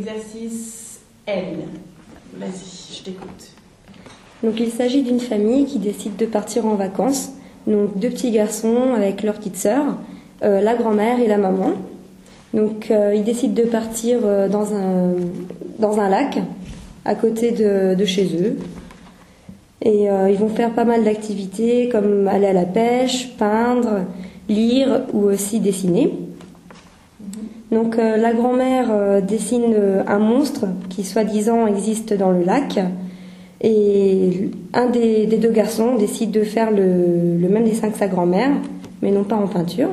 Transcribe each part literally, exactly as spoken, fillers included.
l'exercice L. Vas-y, je t'écoute. Donc il s'agit d'une famille qui décide de partir en vacances. Donc deux petits garçons avec leur petite sœur, euh, la grand-mère et la maman. Donc euh, ils décident de partir euh, dans un dans un lac à côté de, de chez eux. Et euh, ils vont faire pas mal d'activités comme aller à la pêche, peindre, lire ou aussi dessiner. Donc euh, la grand-mère euh, dessine euh, un monstre qui soi-disant existe dans le lac. Et un des, des deux garçons décide de faire le, le même dessin que sa grand-mère, mais non pas en peinture.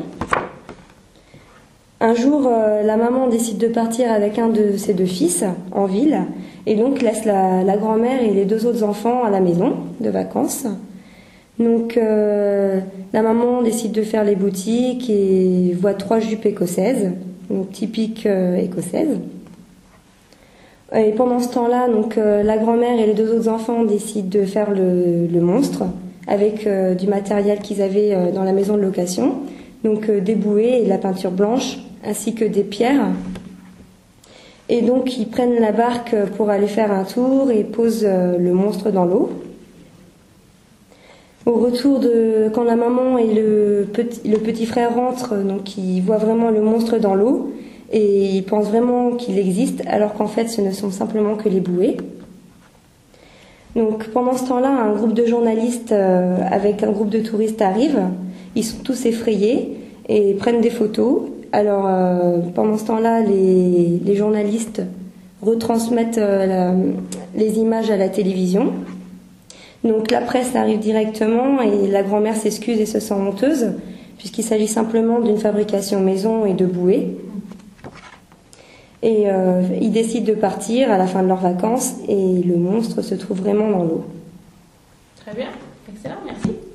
Un jour, euh, la maman décide de partir avec un de ses deux fils en ville, et donc laisse la, la grand-mère et les deux autres enfants à la maison de vacances. Donc euh, la maman décide de faire les boutiques et voit trois jupes écossaises, donc typiques euh, écossaises. Et pendant ce temps-là, donc, euh, la grand-mère et les deux autres enfants décident de faire le, le monstre avec euh, du matériel qu'ils avaient euh, dans la maison de location, donc euh, des bouées et de la peinture blanche, ainsi que des pierres. Et donc ils prennent la barque pour aller faire un tour et posent euh, le monstre dans l'eau. Au retour de quand la maman et le petit, le petit frère rentrent, donc ils voient vraiment le monstre dans l'eau. Et ils pensent vraiment qu'il existe, alors qu'en fait, ce ne sont simplement que les bouées. Donc, pendant ce temps-là, un groupe de journalistes euh, avec un groupe de touristes arrive. Ils sont tous effrayés et prennent des photos. Alors, euh, pendant ce temps-là, les, les journalistes retransmettent euh, la, les images à la télévision. Donc, la presse arrive directement et la grand-mère s'excuse et se sent honteuse, puisqu'il s'agit simplement d'une fabrication maison et de bouées. Et euh, ils décident de partir à la fin de leurs vacances et le monstre se trouve vraiment dans l'eau. Très bien, excellent, merci.